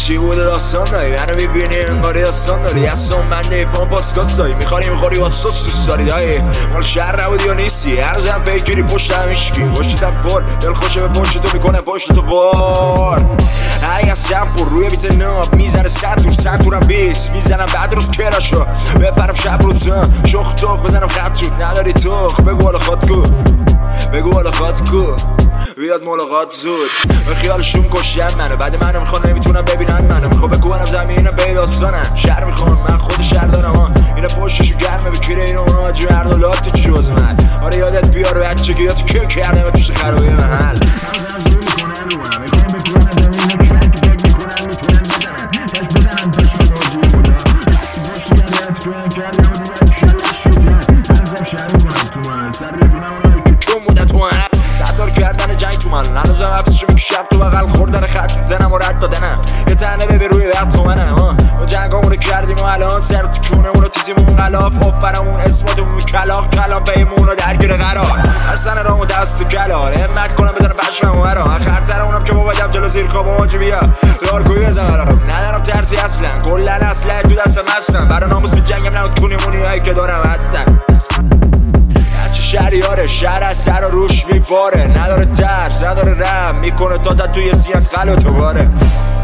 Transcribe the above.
چی بوده داستان داری منو میبینی انگاری داستان داری دستان منده پامپاس کاسایی میخوری واسوس دوست داری دایی مال شهر نبودی یا نیستی هنوزم پیگیری پشت همیشکی پشتم پر دل خوشه به پشت تو میکنه پشت تو بار ای از سمپور روی بیت ناب میزنه سنتورم بیس میزنم بعد روز کراشو بپرم شب رو تن شخ توخ بزنم خط شد نداری توخ بگو حالا خود کو بیاد ملاقات زود به خیالشون کشیم منو بعد منو میخوان نمیتونم ببینن منو میخوام بکنم زمینم به داستانم شهر میخوام من خود شهر دارم اینا پشتشو گرمه بکیره اینو اونا آجی مردالات تو جوز من آره یادت بیار بچگی یادت که کردم توش خرابی محل صدار کردن جنگ تو من هنوزم حبسشو میکشم تو بغل خوردن خط زنم و رد دادنم یه تنه به روی وقت خومنم ما جنگامونو کردیم و الان سر تو کونمونو تیزیمون غلاف آفرمون اسماتمون کلاق پیمونو درگیر قرار هستن رامو دست کلار همت کنم بزنم پشممو برا آخرتر اونم که بابدم جلو زیر خواب آجی بیا دارگوی بزنم ندارم ترسی اصلا کلن اصلا تو دستم هستم برا ناموس به جنگم نکنیمونی هایی که دارم هستن شهریاره شهر از سر و روش میباره نداره ترس نداره رم میکنه تا توی سینت غلط و باره